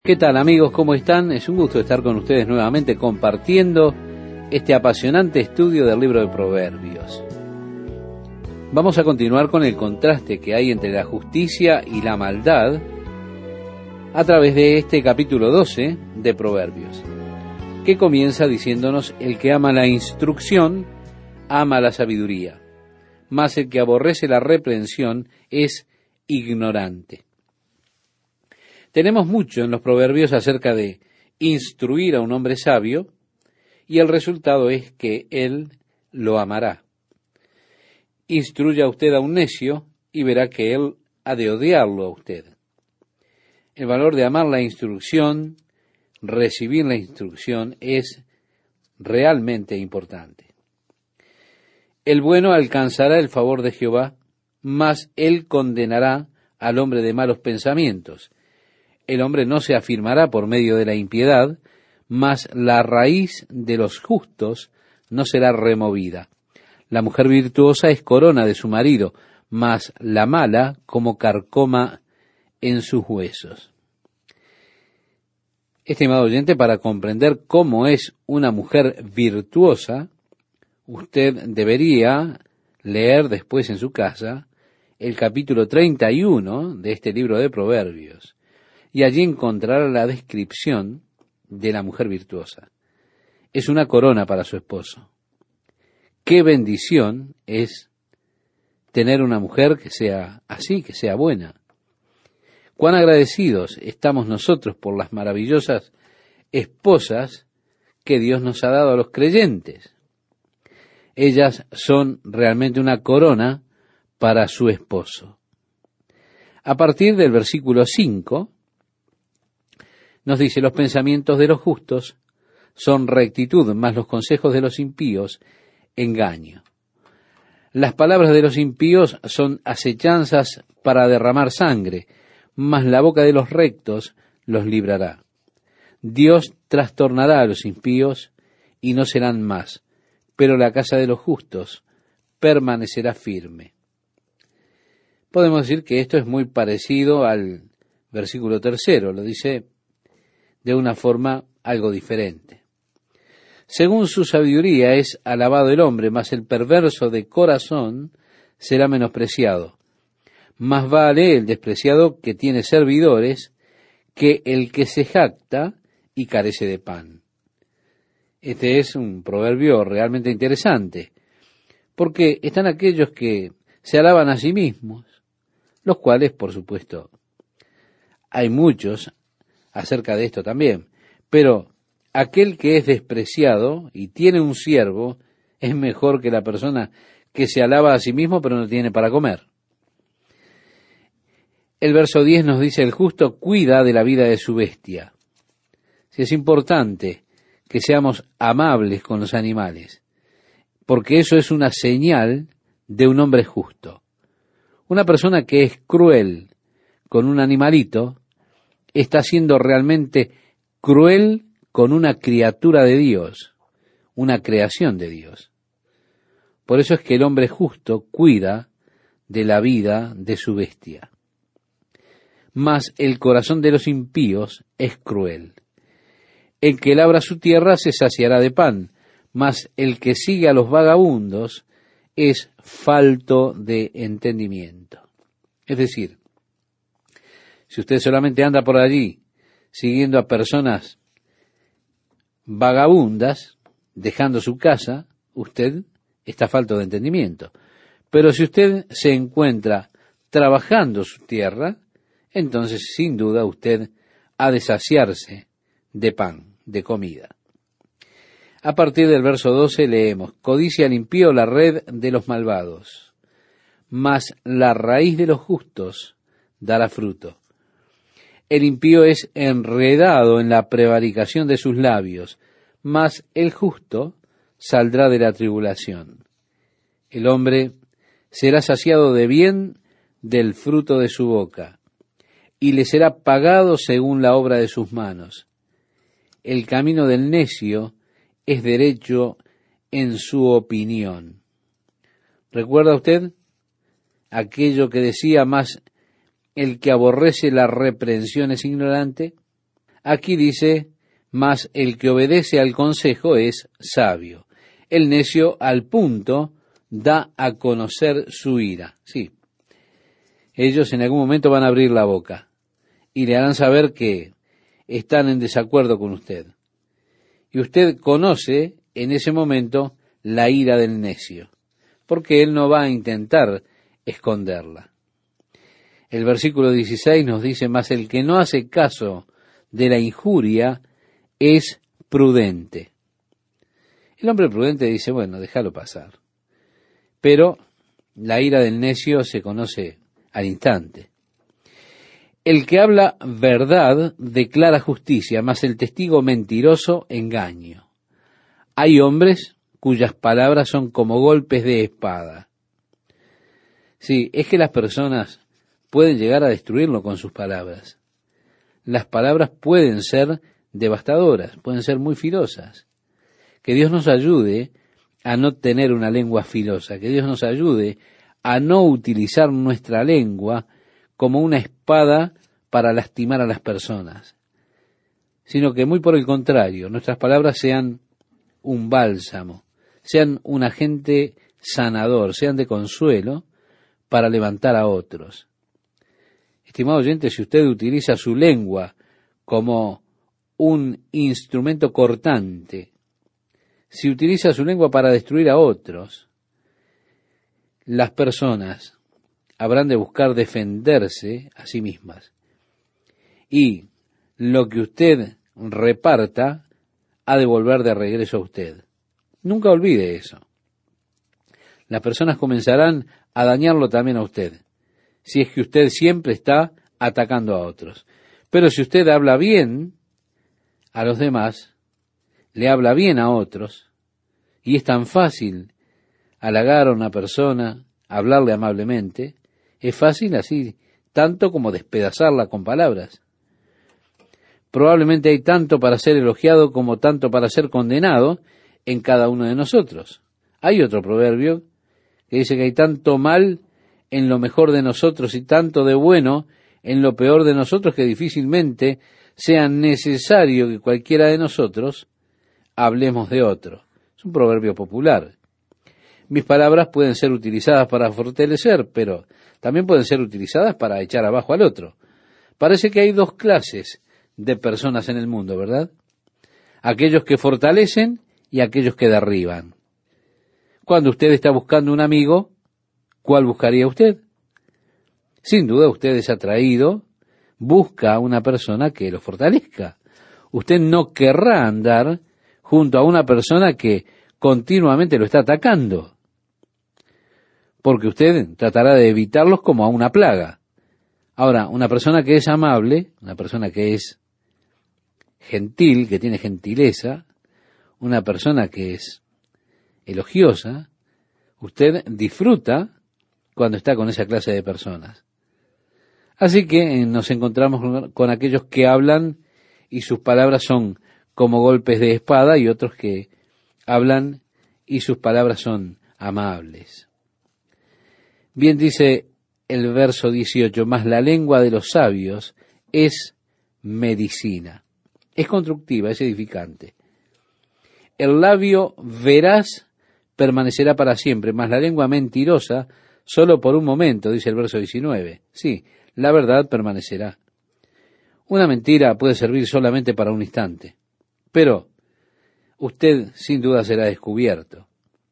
¿Qué tal, amigos? ¿Cómo están? Es un gusto estar con ustedes nuevamente compartiendo este apasionante estudio del libro de Proverbios. Vamos a continuar con el contraste que hay entre la justicia y la maldad a través de este capítulo 12 de Proverbios, que comienza diciéndonos: el que ama la instrucción, ama la sabiduría, mas el que aborrece la reprensión es ignorante. Tenemos mucho en los proverbios acerca de instruir a un hombre sabio, y el resultado es que él lo amará. Instruya usted a un necio y verá que él ha de odiarlo a usted. El valor de amar la instrucción, recibir la instrucción, es realmente importante. El bueno alcanzará el favor de Jehová, mas él condenará al hombre de malos pensamientos. El hombre no se afirmará por medio de la impiedad, mas la raíz de los justos no será removida. La mujer virtuosa es corona de su marido, mas la mala como carcoma en sus huesos. Estimado oyente, para comprender cómo es una mujer virtuosa, usted debería leer después en su casa el capítulo 31 de este libro de Proverbios. Y allí encontrará la descripción de la mujer virtuosa. Es una corona para su esposo. Qué bendición es tener una mujer que sea así, que sea buena. Cuán agradecidos estamos nosotros por las maravillosas esposas que Dios nos ha dado a los creyentes. Ellas son realmente una corona para su esposo. A partir del versículo 5, nos dice: los pensamientos de los justos son rectitud, mas los consejos de los impíos, engaño. Las palabras de los impíos son acechanzas para derramar sangre, mas la boca de los rectos los librará. Dios trastornará a los impíos y no serán más, pero la casa de los justos permanecerá firme. Podemos decir que esto es muy parecido al versículo 3, lo dice de una forma algo diferente. Según su sabiduría es alabado el hombre, mas el perverso de corazón será menospreciado. Más vale el despreciado que tiene servidores que el que se jacta y carece de pan. Este es un proverbio realmente interesante, porque están aquellos que se alaban a sí mismos, los cuales, por supuesto, hay muchos acerca de esto también, pero aquel que es despreciado y tiene un siervo es mejor que la persona que se alaba a sí mismo pero no tiene para comer. El verso 10 nos dice: el justo cuida de la vida de su bestia. Sí, es importante que seamos amables con los animales, porque eso es una señal de un hombre justo. Una persona que es cruel con un animalito está siendo realmente cruel con una criatura de Dios, una creación de Dios. Por eso es que el hombre justo cuida de la vida de su bestia. Mas el corazón de los impíos es cruel. El que labra su tierra se saciará de pan, mas el que sigue a los vagabundos es falto de entendimiento. Es decir, si usted solamente anda por allí siguiendo a personas vagabundas, dejando su casa, usted está falto de entendimiento. Pero si usted se encuentra trabajando su tierra, entonces sin duda usted ha de saciarse de pan, de comida. A partir del verso 12 leemos: codicia al impío la red de los malvados, mas la raíz de los justos dará fruto. El impío es enredado en la prevaricación de sus labios, mas el justo saldrá de la tribulación. El hombre será saciado de bien del fruto de su boca, y le será pagado según la obra de sus manos. El camino del necio es derecho en su opinión. ¿Recuerda usted aquello que decía: más el que aborrece la reprensión es ignorante? Aquí dice, mas el que obedece al consejo es sabio. El necio al punto da a conocer su ira. Sí, ellos en algún momento van a abrir la boca y le harán saber que están en desacuerdo con usted. Y usted conoce en ese momento la ira del necio, porque él no va a intentar esconderla. El versículo 16 nos dice, mas el que no hace caso de la injuria es prudente. El hombre prudente dice, bueno, déjalo pasar. Pero la ira del necio se conoce al instante. El que habla verdad declara justicia, mas el testigo mentiroso engaño. Hay hombres cuyas palabras son como golpes de espada. Sí, es que las personas pueden llegar a destruirlo con sus palabras. Las palabras pueden ser devastadoras, pueden ser muy filosas. Que Dios nos ayude a no tener una lengua filosa, que Dios nos ayude a no utilizar nuestra lengua como una espada para lastimar a las personas, sino que muy por el contrario, nuestras palabras sean un bálsamo, sean un agente sanador, sean de consuelo para levantar a otros. Estimado oyente, si usted utiliza su lengua como un instrumento cortante, si utiliza su lengua para destruir a otros, las personas habrán de buscar defenderse a sí mismas. Y lo que usted reparta ha de volver de regreso a usted. Nunca olvide eso. Las personas comenzarán a dañarlo también a usted, si es que usted siempre está atacando a otros. Pero si usted habla bien a los demás, le habla bien a otros, y es tan fácil halagar a una persona, hablarle amablemente, es fácil así, tanto como despedazarla con palabras. Probablemente hay tanto para ser elogiado como tanto para ser condenado en cada uno de nosotros. Hay otro proverbio que dice que hay tanto mal en lo mejor de nosotros y tanto de bueno en lo peor de nosotros que difícilmente sea necesario que cualquiera de nosotros hablemos de otro. Es un proverbio popular. Mis palabras pueden ser utilizadas para fortalecer, pero también pueden ser utilizadas para echar abajo al otro. Parece que hay dos clases de personas en el mundo, ¿verdad? Aquellos que fortalecen y aquellos que derriban. Cuando usted está buscando un amigo, ¿cuál buscaría usted? Sin duda usted es atraído, busca a una persona que lo fortalezca. Usted no querrá andar junto a una persona que continuamente lo está atacando, porque usted tratará de evitarlos como a una plaga. Ahora, una persona que es amable, una persona que es gentil, que tiene gentileza, una persona que es elogiosa, usted disfruta cuando está con esa clase de personas. Así que nos encontramos con aquellos que hablan y sus palabras son como golpes de espada y otros que hablan y sus palabras son amables. Bien dice el verso 18, mas la lengua de los sabios es medicina. Es constructiva, es edificante. El labio veraz permanecerá para siempre, mas la lengua mentirosa solo por un momento, dice el verso 19. Sí, la verdad permanecerá. Una mentira puede servir solamente para un instante, pero usted sin duda será descubierto.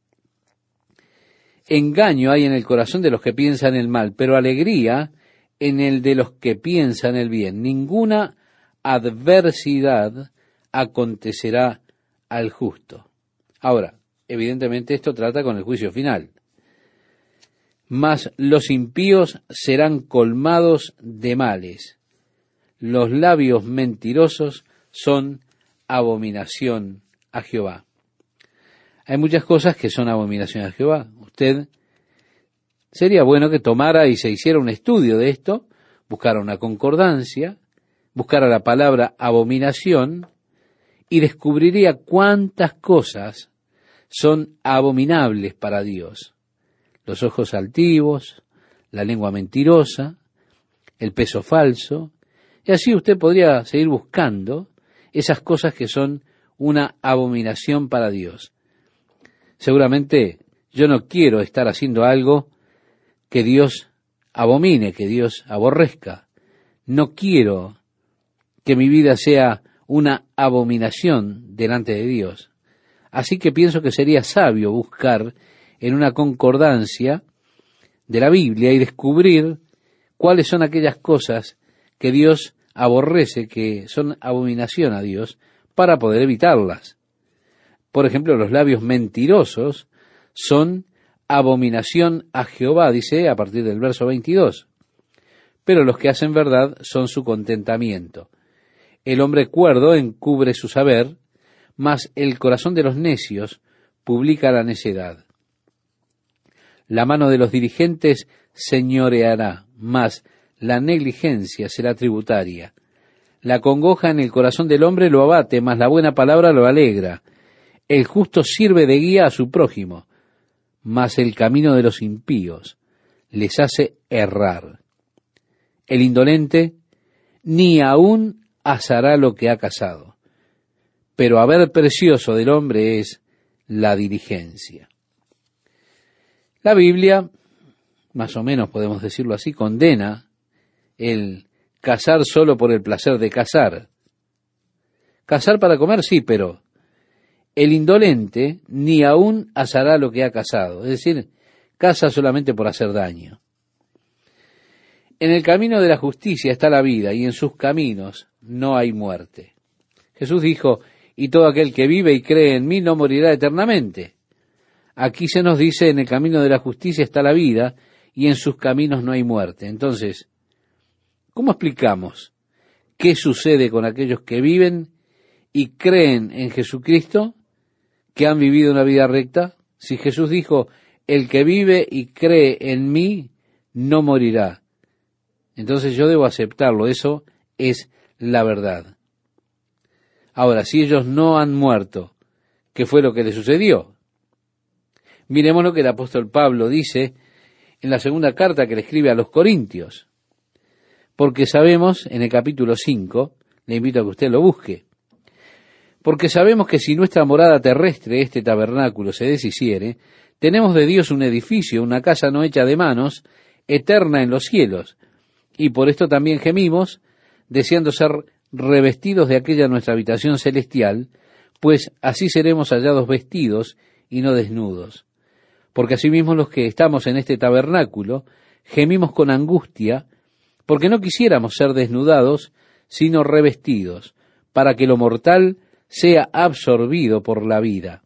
Engaño hay en el corazón de los que piensan el mal, pero alegría en el de los que piensan el bien. Ninguna adversidad acontecerá al justo. Ahora, evidentemente esto trata con el juicio final. Mas los impíos serán colmados de males. Los labios mentirosos son abominación a Jehová. Hay muchas cosas que son abominación a Jehová. Usted sería bueno que tomara y se hiciera un estudio de esto, buscara una concordancia, buscara la palabra abominación y descubriría cuántas cosas son abominables para Dios. Los ojos altivos, la lengua mentirosa, el peso falso. Y así usted podría seguir buscando esas cosas que son una abominación para Dios. Seguramente yo no quiero estar haciendo algo que Dios abomine, que Dios aborrezca. No quiero que mi vida sea una abominación delante de Dios. Así que pienso que sería sabio buscar en una concordancia de la Biblia y descubrir cuáles son aquellas cosas que Dios aborrece, que son abominación a Dios, para poder evitarlas. Por ejemplo, los labios mentirosos son abominación a Jehová, dice a partir del verso 22. Pero los que hacen verdad son su contentamiento. El hombre cuerdo encubre su saber, mas el corazón de los necios publica la necedad. La mano de los dirigentes señoreará, mas la negligencia será tributaria. La congoja en el corazón del hombre lo abate, mas la buena palabra lo alegra. El justo sirve de guía a su prójimo, mas el camino de los impíos les hace errar. El indolente ni aún asará lo que ha cazado, pero haber precioso del hombre es la diligencia. La Biblia, más o menos podemos decirlo así, condena el cazar solo por el placer de cazar. Cazar para comer, sí, pero el indolente ni aún asará lo que ha cazado, es decir, caza solamente por hacer daño. En el camino de la justicia está la vida, y en sus caminos no hay muerte. Jesús dijo, y todo aquel que vive y cree en mí no morirá eternamente. Aquí se nos dice, en el camino de la justicia está la vida, y en sus caminos no hay muerte. Entonces, ¿cómo explicamos qué sucede con aquellos que viven y creen en Jesucristo, que han vivido una vida recta? Si Jesús dijo, el que vive y cree en mí no morirá, entonces yo debo aceptarlo, eso es la verdad. Ahora, si ellos no han muerto, ¿qué fue lo que les sucedió? Miremos lo que el apóstol Pablo dice en la segunda carta que le escribe a los Corintios. Porque sabemos, en el capítulo 5, le invito a que usted lo busque, porque sabemos que si nuestra morada terrestre, este tabernáculo, se deshiciere, tenemos de Dios un edificio, una casa no hecha de manos, eterna en los cielos, y por esto también gemimos, deseando ser revestidos de aquella nuestra habitación celestial, pues así seremos hallados vestidos y no desnudos. Porque asimismo los que estamos en este tabernáculo, gemimos con angustia, porque no quisiéramos ser desnudados, sino revestidos, para que lo mortal sea absorbido por la vida.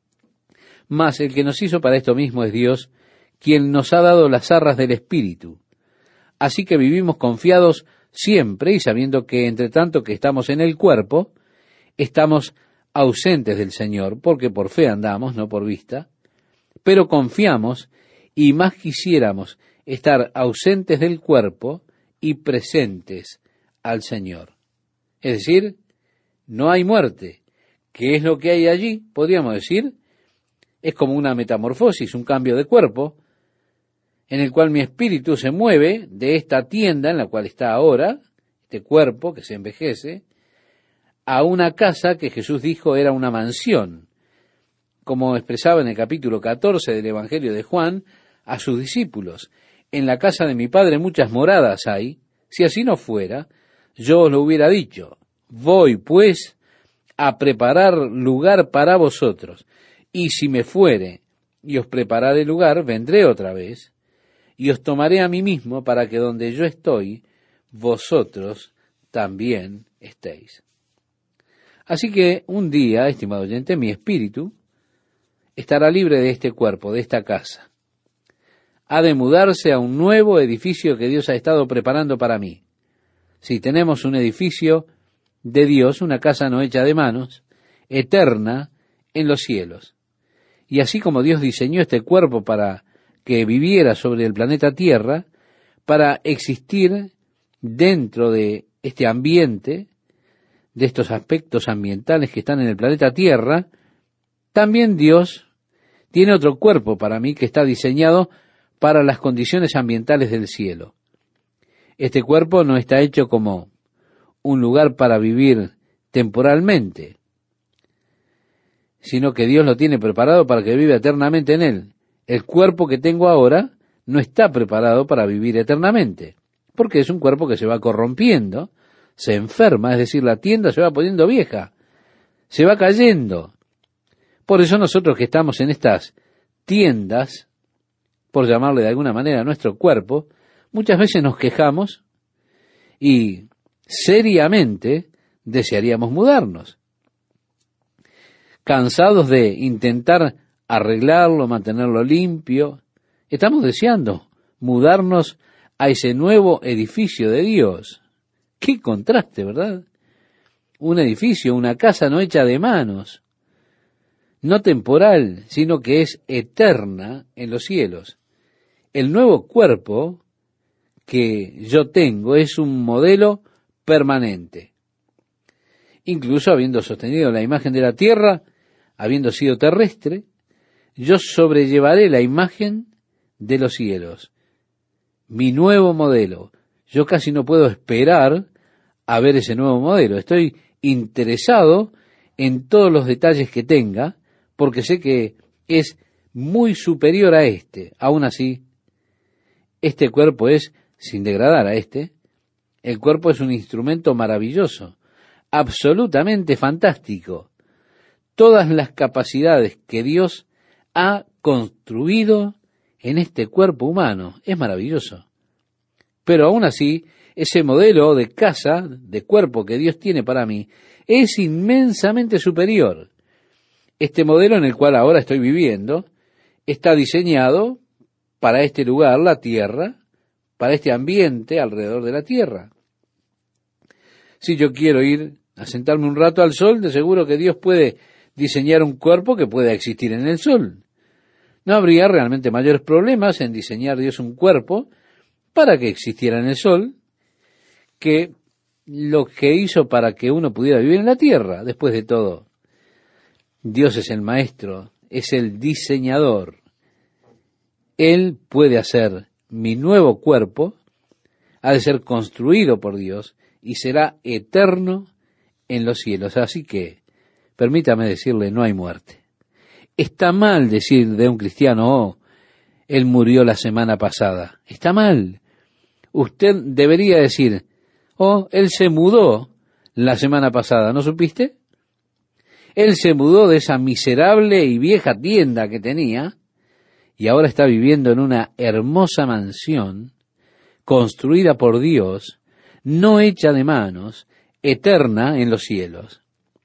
Mas el que nos hizo para esto mismo es Dios, quien nos ha dado las arras del Espíritu. Así que vivimos confiados siempre y sabiendo que entre tanto que estamos en el cuerpo, estamos ausentes del Señor, porque por fe andamos, no por vista, pero confiamos y más quisiéramos estar ausentes del cuerpo y presentes al Señor. Es decir, no hay muerte. ¿Qué es lo que hay allí? Podríamos decir, es como una metamorfosis, un cambio de cuerpo, en el cual mi espíritu se mueve de esta tienda en la cual está ahora, este cuerpo que se envejece, a una casa que Jesús dijo era una mansión, como expresaba en el capítulo 14 del Evangelio de Juan a sus discípulos. En la casa de mi Padre muchas moradas hay, si así no fuera, yo os lo hubiera dicho. Voy, pues, a preparar lugar para vosotros, y si me fuere y os prepararé lugar, vendré otra vez, y os tomaré a mí mismo para que donde yo estoy, vosotros también estéis. Así que un día, estimado oyente, mi espíritu estará libre de este cuerpo, de esta casa. Ha de mudarse a un nuevo edificio que Dios ha estado preparando para mí. Si tenemos un edificio de Dios, una casa no hecha de manos, eterna en los cielos. Y así como Dios diseñó este cuerpo para que viviera sobre el planeta Tierra, para existir dentro de este ambiente, de estos aspectos ambientales que están en el planeta Tierra, también Dios tiene otro cuerpo para mí que está diseñado para las condiciones ambientales del cielo. Este cuerpo no está hecho como un lugar para vivir temporalmente, sino que Dios lo tiene preparado para que viva eternamente en él. El cuerpo que tengo ahora no está preparado para vivir eternamente, porque es un cuerpo que se va corrompiendo, se enferma, es decir, la tienda se va poniendo vieja, se va cayendo. Por eso nosotros que estamos en estas tiendas, por llamarle de alguna manera a nuestro cuerpo, muchas veces nos quejamos y seriamente desearíamos mudarnos, cansados de intentar arreglarlo, mantenerlo limpio. Estamos deseando mudarnos a ese nuevo edificio de Dios. ¡Qué contraste!, ¿verdad? Un edificio, una casa no hecha de manos, no temporal, sino que es eterna en los cielos. El nuevo cuerpo que yo tengo es un modelo permanente. Incluso habiendo sostenido la imagen de la tierra, habiendo sido terrestre, yo sobrellevaré la imagen de los cielos. Mi nuevo modelo. Yo casi no puedo esperar a ver ese nuevo modelo. Estoy interesado en todos los detalles que tenga, porque sé que es muy superior a este. Aún así, este cuerpo es, sin degradar a este, el cuerpo es un instrumento maravilloso, absolutamente fantástico. Todas las capacidades que Dios ha construido en este cuerpo humano, es maravilloso. Pero aún así, ese modelo de casa, de cuerpo que Dios tiene para mí, es inmensamente superior. Este modelo en el cual ahora estoy viviendo está diseñado para este lugar, la tierra, para este ambiente alrededor de la tierra. Si yo quiero ir a sentarme un rato al sol, de seguro que Dios puede diseñar un cuerpo que pueda existir en el sol. No habría realmente mayores problemas en diseñar Dios un cuerpo para que existiera en el sol que lo que hizo para que uno pudiera vivir en la tierra. Después de todo, Dios es el maestro, es el diseñador. Él puede hacer mi nuevo cuerpo, ha de ser construido por Dios y será eterno en los cielos. Así que, permítame decirle, no hay muerte. Está mal decir de un cristiano, oh, él murió la semana pasada. Está mal. Usted debería decir, oh, él se mudó la semana pasada, ¿no supiste? Él se mudó de esa miserable y vieja tienda que tenía y ahora está viviendo en una hermosa mansión construida por Dios, no hecha de manos, eterna en los cielos.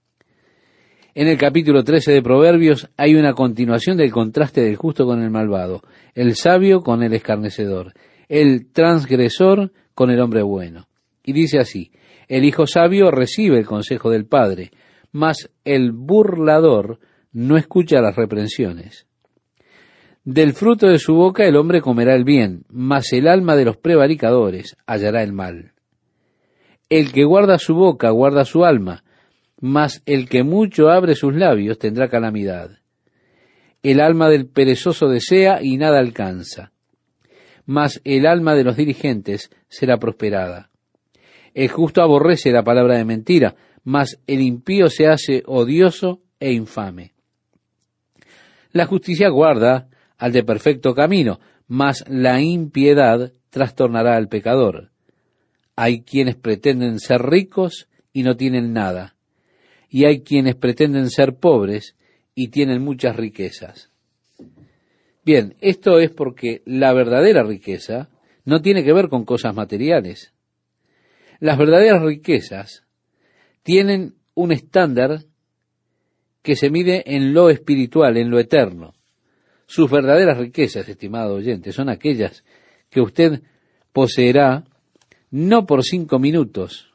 En el capítulo 13 de Proverbios hay una continuación del contraste del justo con el malvado, el sabio con el escarnecedor, el transgresor con el hombre bueno. Y dice así, el hijo sabio recibe el consejo del padre, mas el burlador no escucha las reprensiones. Del fruto de su boca el hombre comerá el bien, mas el alma de los prevaricadores hallará el mal. El que guarda su boca guarda su alma, mas el que mucho abre sus labios tendrá calamidad. El alma del perezoso desea y nada alcanza, mas el alma de los diligentes será prosperada. El justo aborrece la palabra de mentira, mas el impío se hace odioso e infame. La justicia guarda al de perfecto camino, mas la impiedad trastornará al pecador. Hay quienes pretenden ser ricos y no tienen nada, y hay quienes pretenden ser pobres y tienen muchas riquezas. Bien, esto es porque la verdadera riqueza no tiene que ver con cosas materiales. Las verdaderas riquezas tienen un estándar que se mide en lo espiritual, en lo eterno. Sus verdaderas riquezas, estimado oyente, son aquellas que usted poseerá no por 5 minutos,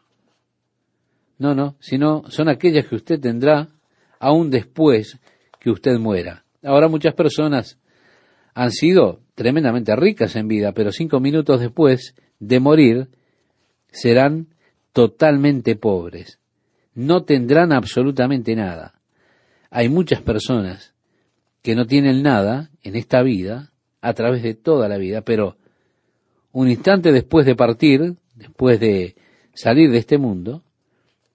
sino son aquellas que usted tendrá aún después que usted muera. Ahora muchas personas han sido tremendamente ricas en vida, pero 5 minutos después de morir serán totalmente pobres. No tendrán absolutamente nada. Hay muchas personas que no tienen nada en esta vida, a través de toda la vida, pero un instante después de partir, después de salir de este mundo,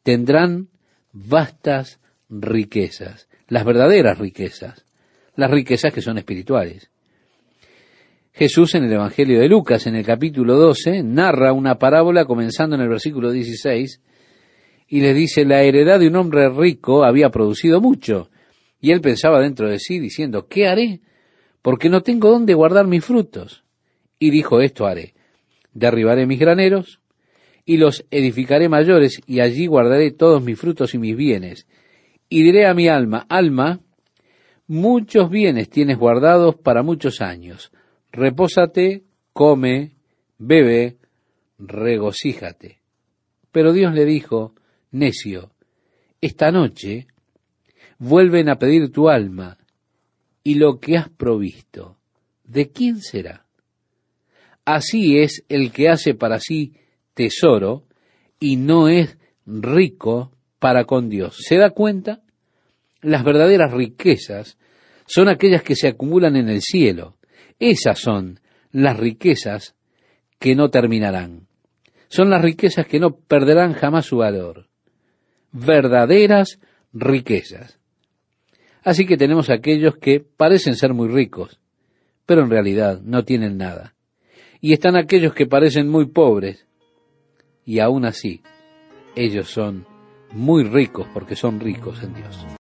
tendrán vastas riquezas, las verdaderas riquezas, las riquezas que son espirituales. Jesús en el Evangelio de Lucas, en el capítulo 12, narra una parábola comenzando en el versículo 16, y les dice: la heredad de un hombre rico había producido mucho, y él pensaba dentro de sí, diciendo: ¿qué haré? Porque no tengo dónde guardar mis frutos. Y dijo: esto haré: derribaré mis graneros, y los edificaré mayores, y allí guardaré todos mis frutos y mis bienes. Y diré a mi alma: alma, muchos bienes tienes guardados para muchos años. Repósate, come, bebe, regocíjate. Pero Dios le dijo: necio, esta noche vuelven a pedir tu alma, y lo que has provisto, ¿de quién será? Así es el que hace para sí tesoro y no es rico para con Dios. ¿Se da cuenta? Las verdaderas riquezas son aquellas que se acumulan en el cielo. Esas son las riquezas que no terminarán. Son las riquezas que no perderán jamás su valor. Verdaderas riquezas. Así que tenemos aquellos que parecen ser muy ricos, pero en realidad no tienen nada. Y están aquellos que parecen muy pobres, y aún así, ellos son muy ricos porque son ricos en Dios.